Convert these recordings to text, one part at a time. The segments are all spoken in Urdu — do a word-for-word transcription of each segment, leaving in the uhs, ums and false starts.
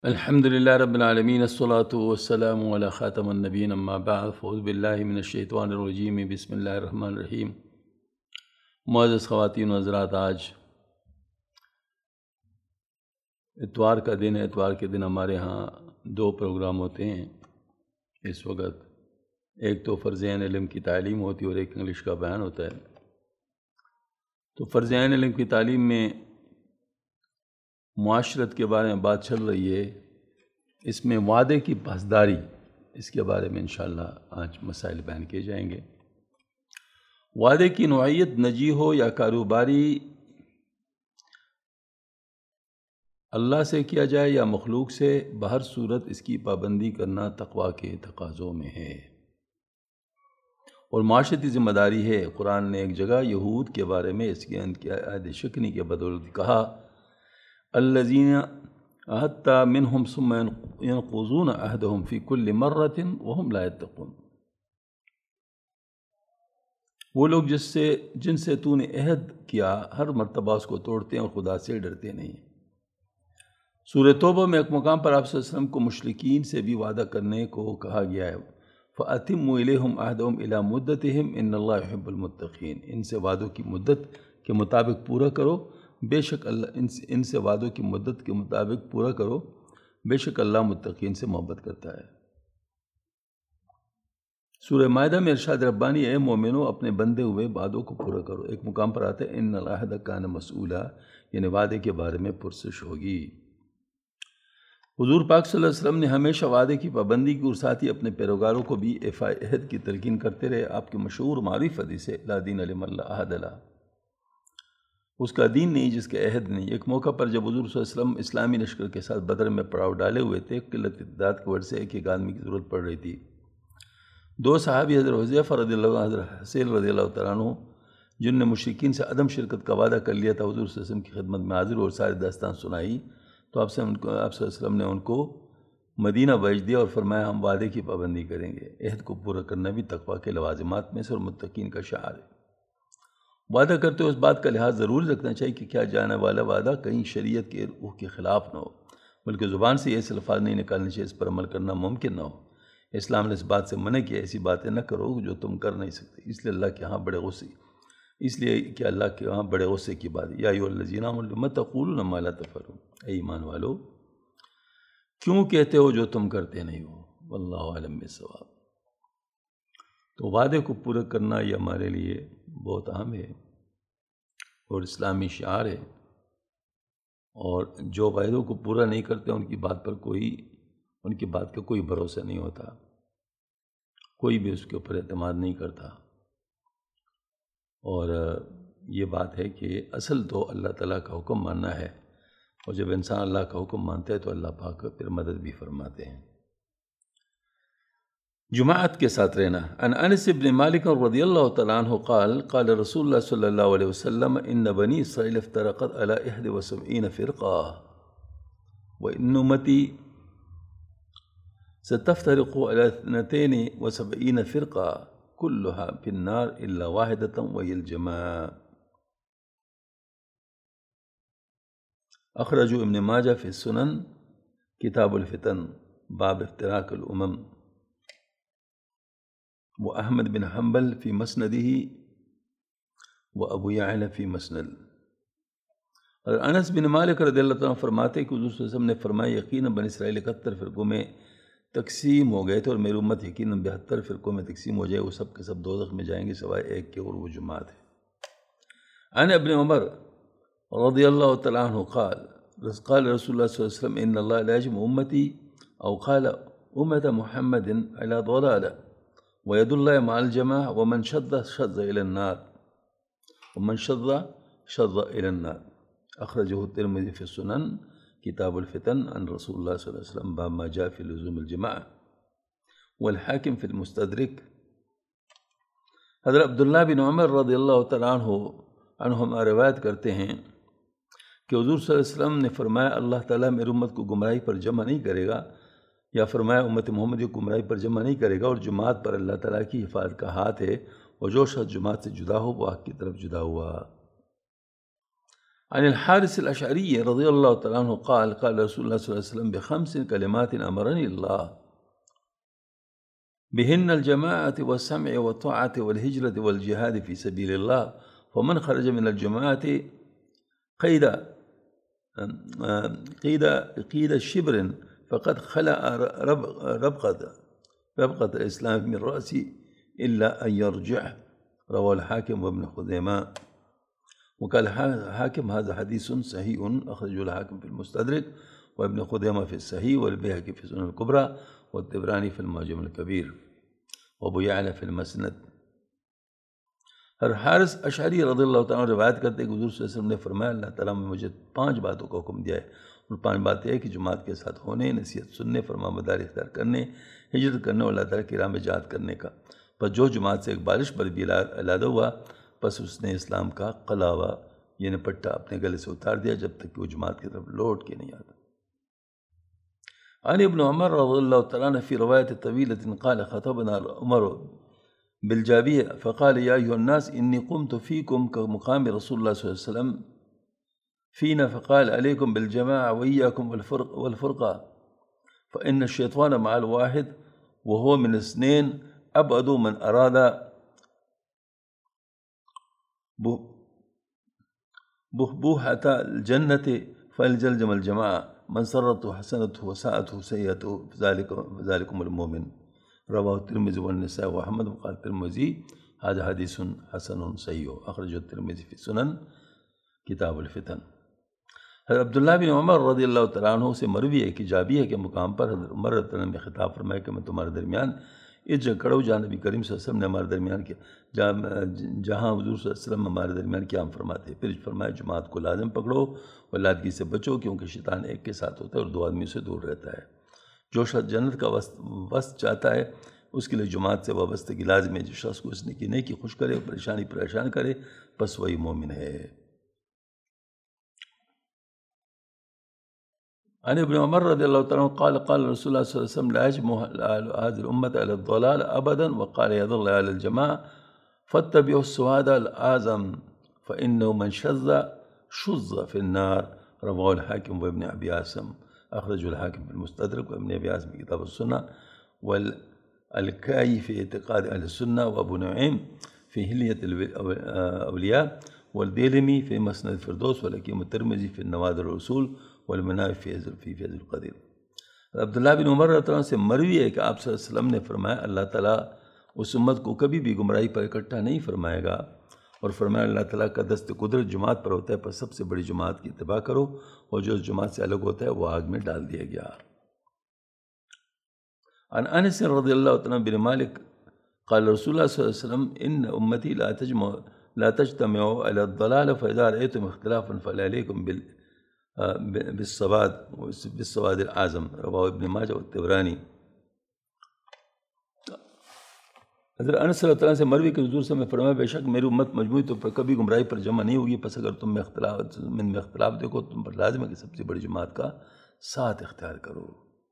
الحمد للہ رب العالمین الصلاۃ والسلام علی خاتم النبیین اما بعد فاعوذ باللہ من الشیطان الرجیم بسم اللہ الرحمن الرحیم۔ معزز خواتین و حضرات، آج اتوار کا دن ہے۔ اتوار کے دن ہمارے ہاں دو پروگرام ہوتے ہیں اس وقت، ایک تو فرض عین علم کی تعلیم ہوتی ہے اور ایک انگلش کا بیان ہوتا ہے۔ تو فرض عین علم کی تعلیم میں معاشرت کے بارے میں بات چل رہی ہے، اس میں وعدے کی پاسداری، اس کے بارے میں انشاءاللہ آج مسائل بیان کیے جائیں گے۔ وعدے کی نوعیت نجی ہو یا کاروباری، اللہ سے کیا جائے یا مخلوق سے، بہر صورت اس کی پابندی کرنا تقویٰ کے تقاضوں میں ہے اور معاشرتی ذمہ داری ہے۔ قرآن نے ایک جگہ یہود کے بارے میں اس کے عہد شکنی کے بدولت کہا، الذین عہدت منہم ثم ینقضون عہدہم فی کل مرۃ وہم لا یتقون۔ وہ لوگ جس سے جن سے تو نے عہد کیا ہر مرتبہ اس کو توڑتے ہیں اور خدا سے ڈرتے نہیں۔ سورہ توبہ میں ایک مقام پر آپ صلی اللہ علیہ وسلم کو مشرکین سے بھی وعدہ کرنے کو کہا گیا ہے، فَأَتِمُّوا إِلَيْهِمْ عَهْدَهُمْ إِلَى مُدَّتِهِمْ إِنَّ اللَّهَ يُحِبُّ الْمُتَّقِينَ۔ ان سے وعدوں کی مدت کے مطابق پورا کرو، بے شک اللہ ان سے ان سے وعدوں کی مدت کے مطابق پورا کرو، بے شک اللہ متقین سے محبت کرتا ہے۔ سورہ مائدہ میں ارشاد ربانی، اے مومنو اپنے بندے ہوئے وعدوں کو پورا کرو۔ ایک مقام پر آتا ہے ان العہد کان مسئولا، یعنی وعدے کے بارے میں پرسش ہوگی۔ حضور پاک صلی اللہ علیہ وسلم نے ہمیشہ وعدے کی پابندی کی اور ساتھ ہی اپنے پیروکاروں کو بھی ایفاء عہد کی تلقین کرتے رہے۔ آپ کی مشہور معروف حدیث ہے، لا دین لمن لا عہد لہ، اس کا دین نہیں جس کے عہد نہیں۔ ایک موقع پر جب حضور صلی اللہ علیہ وسلم اسلامی لشکر کے ساتھ بدر میں پڑاؤ ڈالے ہوئے تھے، قلت تعداد کی وجہ سے ایک ایک آدمی کی ضرورت پڑ رہی تھی۔ دو صحابی حضرت حذیفہ رضی اللہ عنہ، حضرت حسین رضی اللہ تعالیٰ عنہ، جن نے مشرکین سے عدم شرکت کا وعدہ کر لیا تھا، حضور صلی اللہ علیہ وسلم کی خدمت میں حاضر اور ساری داستان سنائی تو آپ سے ان کو آپ صلی اللہ علیہ وسلم نے ان کو مدینہ بھیج دیا اور فرمایا ہم وعدے کی پابندی کریں گے۔ عہد کو پورا کرنا بھی تقویٰ کے لوازمات میں سے اور متقین کا شعار ہے۔ وعدہ کرتے ہوئے اس بات کا لحاظ ضرور رکھنا چاہیے کہ کیا جانے والا وعدہ کہیں شریعت کے روح کے خلاف نہ ہو، بلکہ زبان سے ایسے الفاظ نہیں نکالنے چاہیے اس پر عمل کرنا ممکن نہ ہو۔ اسلام نے اس بات سے منع کیا، ایسی باتیں نہ کرو جو تم کر نہیں سکتے، اس لیے اللہ کے ہاں بڑے غصے اس لیے کہ اللہ کے ہاں بڑے غصے کی بات ہے۔ یا ایھا الذین آمنوا لم تقولون ما لا تفعلون، اے ایمان والو کیوں کہتے ہو جو تم کرتے نہیں ہو، واللہ اعلم بالصواب۔ تو وعدے کو پورا کرنا یہ ہمارے لیے بہت اہم ہے اور اسلامی شعار ہے، اور جو وعدوں کو پورا نہیں کرتے ان کی بات پر کوئی ان کی بات کا کوئی بھروسہ نہیں ہوتا، کوئی بھی اس کے اوپر اعتماد نہیں کرتا۔ اور یہ بات ہے کہ اصل تو اللہ تعالیٰ کا حکم ماننا ہے، اور جب انسان اللہ کا حکم مانتا ہے تو اللہ پاک پھر مدد بھی فرماتے ہیں۔ جماعت کے ساتھ رہنا۔ عن انس بن مالک رضی اللہ تعالیٰ عنہ قال قال رسول اللہ صلی اللہ علیہ وسلم ان بنی اسرائیل افترقت على احد وسبعین فرقہ وان امتی ستفترق على اثنتین وسبعین فرقہ كلها في النار الا واحدة وهي الجماعة۔ اخرجوا ابن ماجہ فی السنن کتاب الفتن باب افتراق الامم، و احمد بن حنبل فی مسندہ و ابو یعلا فی مسند۔ اور انس بن مالک رضی اللہ عنہ فرماتے ہیں کہ حضور صلی اللہ علیہ وسلم نے فرمایا یقیناً بنی اسرائیل اکہتر فرقوں میں تقسیم ہو گئے تھے اور میری امت یقیناً بہتر فرقوں میں تقسیم ہو جائے، وہ سب کے سب دوزخ میں جائیں گے سوائے ایک کے، اور وہ جماعت ہے۔ عن ابن عمر رضی اللہ تعالیٰ عنہ قال قال رسول اللہ صلی اللہ علیہ وسلم ان اللہ لا یجمع امتی او قال امت محمد علی ضلالہ وید اللہ مع الجماعة ومن شذ شذ الى النار ومن شذ شذ الى النار۔ اخرجہ الترمذی فی السنن کتاب الفتن عن رسول اللہ صلی اللہ علیہ وسلم باب ما جاء فی لزوم الجماعة، والحاکم فی المستدرک۔ حضرت عبداللہ بن عمر رضی اللہ تعالیٰ عنہ عنہما روایت کرتے ہیں کہ حضور صلی اللہ علیہ وسلم نے فرمایا اللہ تعالیٰ میری امت کو گمراہی پر جمع نہیں کرے گا، یا فرمایا امت محمدی کو گمراہی پر جمع نہیں کرے گا، اور جماعت پر اللہ تعالیٰ کی حفاظت کا ہاتھ ہے، اور جو شخص جماعت سے جدا ہو وہ حق کی طرف جدا ہوا۔ عن الحارث الأشعري رضي الله تعالى عنه قال قال رسول الله صلى الله عليه وسلم بخمس كلمات أمرني الله بهن الجماعة والسمع والطاعة والهجرة والجهاد في سبيل الله فمن خرج من الجماعة قيد قيد قيد شبر فقد خلع ربقة ربقة الإسلام من رأسي إلا أن يرجع. رواه الحاكم وابن خزيمة. وقال الحاكم هذا حديث صحيح أخرجه الحاكم في المستدرك وابن خزيمة في الصحيح والبيهقي في السنن الكبرى والطبراني في المعجم الكبير وابو يعلى في المسند. حارث اشعری رضی اللہ تعالیٰ روایت کرتے ہیں کہ حضور صلی اللہ علیہ وسلم نے فرمایا اللہ تعالیٰ نے مجھے پانچ باتوں کا حکم دیا ہے، اور پانچ باتیں ہیں کہ جماعت کے ساتھ ہونے، نصیحت سننے، فرما برداری اختیار کرنے، ہجرت کرنے اور اللہ تعالیٰ کی راہ میں جہاد کرنے کا. پر جو جماعت سے ایک بارش پر بھی علیحدہ ہوا پس اس نے اسلام کا قلاوہ یعنی پٹا اپنے گلے سے اتار دیا جب تک کہ وہ جماعت کی طرف لوٹ کے نہیں آتا. عن ابن عمر رضی اللہ تعالیٰ عنہ فی روایت طویلة قال خطبنا عمر بالجابیہ فقال یا ایھا الناس انی قمت فیکم کمقام رسول اللہ صلی اللہ علیہ وسلم فینا فقال علیکم بالجماعة وإیاکم والفرق والفرقہ فإن الشیطان مع الواحد وهو من اثنين أبعد من أراد بحبوحة الجنة فليلزم الجماعة من سرته حسنته وساءته سيئته ذلكم المؤمن. رواه الترمذي والنساء وأحمد وقال الترمذي هذا حديث حسن صحيح أخرجه الترمذي في السنن کتاب الفتن. حضرت عبداللہ بن عمر رضی اللہ تعالیٰ عنہ سے مروی ہے کہ جابیہ کے مقام پر حضرت عمر رضی اللہ عنہ نے خطاب فرمایا کہ میں تمہارے درمیان اس جگہ کھڑا ہوں جہاں نبی کریم صلی اللہ علیہ وسلم نے ہمارے درمیان کیا جہاں حضور صلی اللہ علیہ وسلم ہمارے درمیان قیام فرماتے. پھر فرمایا جماعت کو لازم پکڑو اور لادگی سے بچو کیونکہ شیطان ایک کے ساتھ ہوتا ہے اور دو آدمی سے دور رہتا ہے. جو شخص جنت کا وسط چاہتا ہے اس کے لیے جماعت سے وابستگی لازم ہے. جو شخص کو اس نے کی نیکی خوش کرے اور پریشانی پریشان کرے بس وہی مومن ہے. عن ابن عمر رضی اللہ تعالیٰ عنہ قال قال رسول اللہ صلی اللہ علیہ وسلم لا يجمع هذه الأمة على الضلال أبدا وقال يضل على الجماعة فاتبعوا السواد الأعظم فإنه من شذ شذ في النار. رواه الحاكم وابن أبي عاصم أخرجه الحاكم في المستدرك وابن أبي عاصم في كتاب السنة والكائي في اعتقاد أهل السنة وأبو نعيم في حلية الأولياء والديلمي في مسند الفردوس والحكيم الترمذي في النوادر الرسول والمناوی فی فیض القدیر. عبداللہ بن عمر رضی اللہ عنہ سے مروی ہے کہ آپ صلی اللہ علیہ وسلم نے فرمایا اللہ تعالیٰ اس امت کو کبھی بھی گمراہی پر اکٹھا نہیں فرمائے گا، اور فرمایا اللہ تعالیٰ کا دست قدرت جماعت پر ہوتا ہے پر سب سے بڑی جماعت کی اتباع کرو، اور جو اس جماعت سے الگ ہوتا ہے وہ آگ میں ڈال دیا گیا. عن انس رضی اللہ تعالیٰ بن مالک قال رسول اللہ صلی اللہ علیہ وسلم ان امتی لا تجمع لا تجتمع على الضلال فاذا رأيتم اختلافا فعليكم بال بالسواد بالسواد الاعظم. رواه ابن ماجہ والطبرانی. حضرت انس صلی اللہ علیہ وسلم سے مروی کہ حضور صلی اللہ علیہ وسلم نے فرمایا بے شک میری امت مجموعی طور پر کبھی گمراہی پر جمع نہیں ہوگی پس اگر تم میں اختلاف من میں اختلاف دیکھو تم پر لازم ہے کہ سب سے بڑی جماعت کا ساتھ اختیار کرو.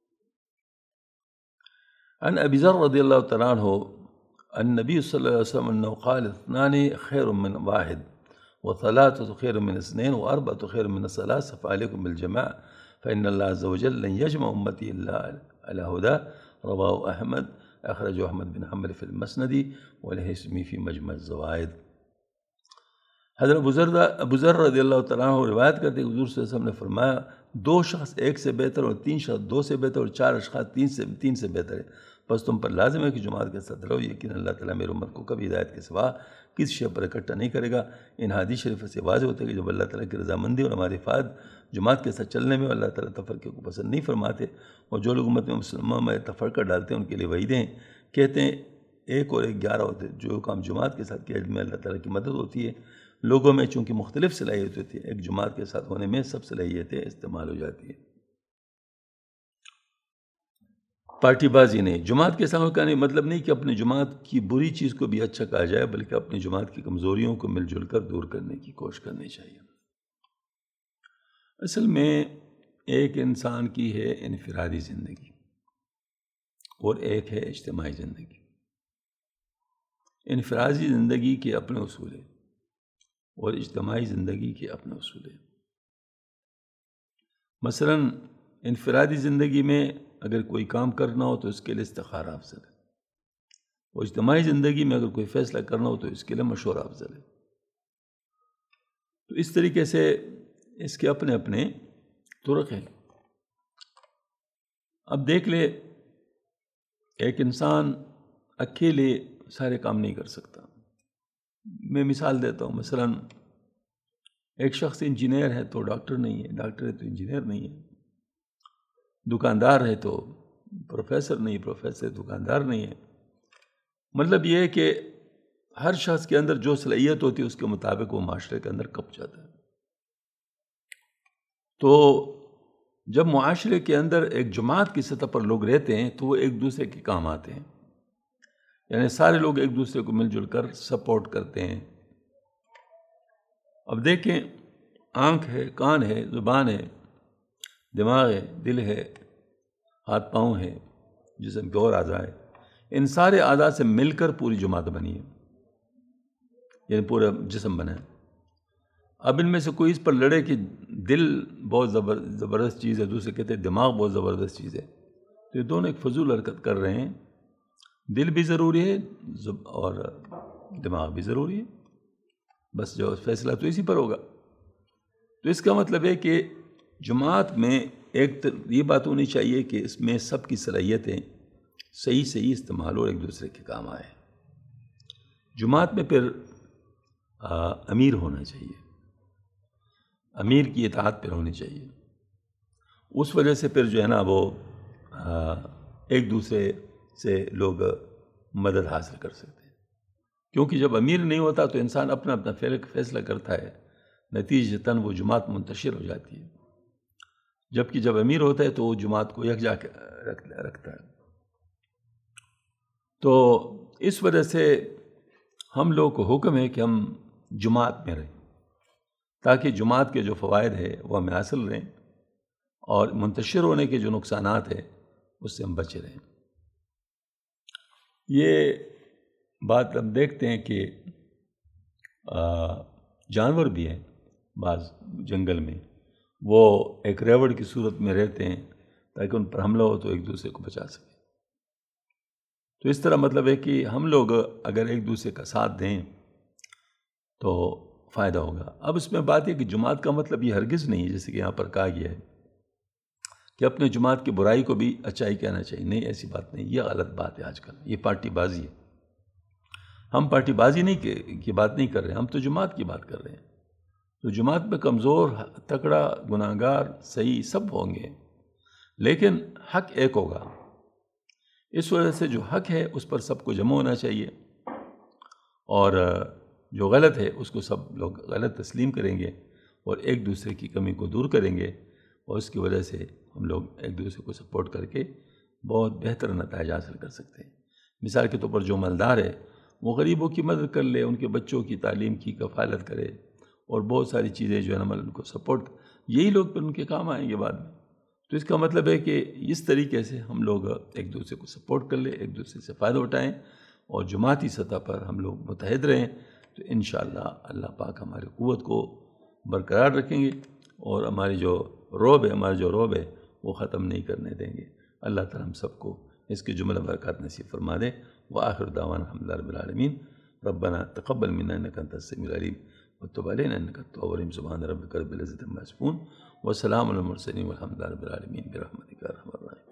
عن ابی ذر رضی اللہ تعالیٰ عنہ النبی صلی اللہ علیہ وسلم انه قال اثنان خیر من واحد وثلاثة خير من اثنين وأربعة خير من الثلاث فعليكم بالجماعة فإن الله عز وجل لن يجمع أمتي إلا على هدى. رواه أحمد أخرجه أحمد بن حنبل في المسند والهيثمي في مجمع الزوائد. حضرت ابو ذر رضی اللہ تعالیٰ عنہ روایت کرتے ہیں حضور صلی اللہ علیہ وسلم نے فرمایا دو شخص ایک سے بہتر اور تین شخص دو سے بہتر اور چار اشخاص تین سے تین سے بہتر ہے. بس تم پر لازم ہے کہ جماعت کے ساتھ رہو، یقین اللہ تعالیٰ میری امت کو کبھی ہدایت کے سوا کسی شے پر اکٹھا نہیں کرے گا. ان حدیث شریف سے واضح ہوتا ہے کہ جب اللہ تعالیٰ کی رضامندی اور ہماری فائد جماعت کے ساتھ چلنے میں اللہ تعالیٰ تفرقے کو پسند نہیں فرماتے، اور جو لوگ امت میں مسلموں میں تفرقہ ڈالتے ہیں ان کے لیے وعیدیں کہتے ہیں ایک اور ایک گیارہ ہوتے ہیں. جو کام جماعت کے ساتھ کیا میں اللہ تعالیٰ کی مدد ہوتی ہے. لوگوں میں چونکہ مختلف صلاحیت ہوتی ہے ایک جماعت کے ساتھ ہونے میں سب صلاحیتیں استعمال ہو جاتی ہیں. پارٹی بازی نہیں. جماعت کے سامنے کا نہیں مطلب نہیں کہ اپنی جماعت کی بری چیز کو بھی اچھا کہا جائے، بلکہ اپنی جماعت کی کمزوریوں کو مل جل کر دور کرنے کی کوشش کرنی چاہیے. اصل میں ایک انسان کی ہے انفرادی زندگی اور ایک ہے اجتماعی زندگی. انفرادی زندگی کے اپنے اصول ہیں اور اجتماعی زندگی کے اپنے اصول ہیں. مثلاً انفرادی زندگی میں اگر کوئی کام کرنا ہو تو اس کے لیے استخارہ افضل ہے، اور اجتماعی زندگی میں اگر کوئی فیصلہ کرنا ہو تو اس کے لیے مشورہ افضل ہے۔ تو اس طریقے سے اس کے اپنے اپنے طرق ہیں۔ اب دیکھ لے، ایک انسان اکیلے سارے کام نہیں کر سکتا۔ میں مثال دیتا ہوں، مثلاً ایک شخص انجینئر ہے تو ڈاکٹر نہیں ہے، ڈاکٹر ہے تو انجینئر نہیں ہے، دکاندار ہے تو پروفیسر نہیں، پروفیسر دکاندار نہیں ہے۔ مطلب یہ ہے کہ ہر شخص کے اندر جو صلاحیت ہوتی ہے اس کے مطابق وہ معاشرے کے اندر کپ جاتا ہے۔ تو جب معاشرے کے اندر ایک جماعت کی سطح پر لوگ رہتے ہیں تو وہ ایک دوسرے کے کام آتے ہیں، یعنی سارے لوگ ایک دوسرے کو مل جل کر سپورٹ کرتے ہیں۔ اب دیکھیں، آنکھ ہے، کان ہے، زبان ہے، دماغ ہے، دل ہے، ہاتھ پاؤں ہے، جسم کے اور اعضاء ہے، ان سارے اعضاء سے مل کر پوری جماعت بنی ہے، یعنی پورا جسم بنا ہے۔ اب ان میں سے کوئی اس پر لڑے کہ دل بہت زبردست چیز ہے، دوسرے کہتے ہیں دماغ بہت زبردست چیز ہے، تو یہ دونوں ایک فضول حرکت کر رہے ہیں۔ دل بھی ضروری ہے اور دماغ بھی ضروری ہے، بس جو فیصلہ تو اسی پر ہوگا۔ تو اس کا مطلب ہے کہ جماعت میں ایک یہ بات ہونی چاہیے کہ اس میں سب کی صلاحیتیں صحیح صحیح استعمال اور ایک دوسرے کے کام آئے۔ جماعت میں پھر امیر ہونا چاہیے، امیر کی اطاعت پھر ہونی چاہیے۔ اس وجہ سے پھر جو ہے نا وہ ایک دوسرے سے لوگ مدد حاصل کر سکتے ہیں، کیونکہ جب امیر نہیں ہوتا تو انسان اپنا اپنا فیصلہ کرتا ہے، نتیجتاً وہ جماعت منتشر ہو جاتی ہے، جبکہ جب امیر ہوتا ہے تو وہ جماعت کو یکجا رکھتا ہے۔ تو اس وجہ سے ہم لوگوں کو حکم ہے کہ ہم جماعت میں رہیں، تاکہ جماعت کے جو فوائد ہیں وہ ہمیں حاصل رہیں اور منتشر ہونے کے جو نقصانات ہیں اس سے ہم بچے رہیں۔ یہ بات ہم دیکھتے ہیں کہ جانور بھی ہیں بعض جنگل میں، وہ ایک ریوڑ کی صورت میں رہتے ہیں تاکہ ان پر حملہ ہو تو ایک دوسرے کو بچا سکیں۔ تو اس طرح مطلب ہے کہ ہم لوگ اگر ایک دوسرے کا ساتھ دیں تو فائدہ ہوگا۔ اب اس میں بات ہے کہ جماعت کا مطلب یہ ہرگز نہیں ہے جیسے کہ یہاں پر کہا گیا ہے کہ اپنے جماعت کی برائی کو بھی اچھائی کہنا چاہیے، نہیں، ایسی بات نہیں، یہ غلط بات ہے۔ آج کل یہ پارٹی بازی ہے، ہم پارٹی بازی نہیں کی بات نہیں کر رہے ہیں، ہم تو جماعت کی بات کر رہے ہیں۔ تو جماعت میں کمزور، تکڑا، گناہگار، صحیح سب ہوں گے، لیکن حق ایک ہوگا۔ اس وجہ سے جو حق ہے اس پر سب کو جمع ہونا چاہیے، اور جو غلط ہے اس کو سب لوگ غلط تسلیم کریں گے اور ایک دوسرے کی کمی کو دور کریں گے، اور اس کی وجہ سے ہم لوگ ایک دوسرے کو سپورٹ کر کے بہت بہتر نتائج حاصل کر سکتے ہیں۔ مثال کے طور پر جو مالدار ہے وہ غریبوں کی مدد کر لے، ان کے بچوں کی تعلیم کی کفالت کرے، اور بہت ساری چیزیں جو ہے نا ان کو سپورٹ، یہی لوگ پھر ان کے کام آئیں گے بعد میں۔ تو اس کا مطلب ہے کہ اس طریقے سے ہم لوگ ایک دوسرے کو سپورٹ کر لیں، ایک دوسرے سے فائدہ اٹھائیں، اور جماعتی سطح پر ہم لوگ متحد رہیں، تو انشاءاللہ اللہ پاک ہماری قوت کو برقرار رکھیں گے، اور ہماری جو روب ہے ہمارا جو روب ہے وہ ختم نہیں کرنے دیں گے۔ اللہ تعالیٰ ہم سب کو اس کے جملہ برکات نصیب فرما دے۔ وآخر دعوانا الحمد للہ رب العالمین۔ ربنا تقبل منا انک انت السمیع العلیم وتب علینا انک انت التواب الرحیم۔ سبحان ربک رب العزۃ عما یصفون وسلام علی المرسلین والحمد للہ رب العالمین برحمتک یا ارحم الراحمین۔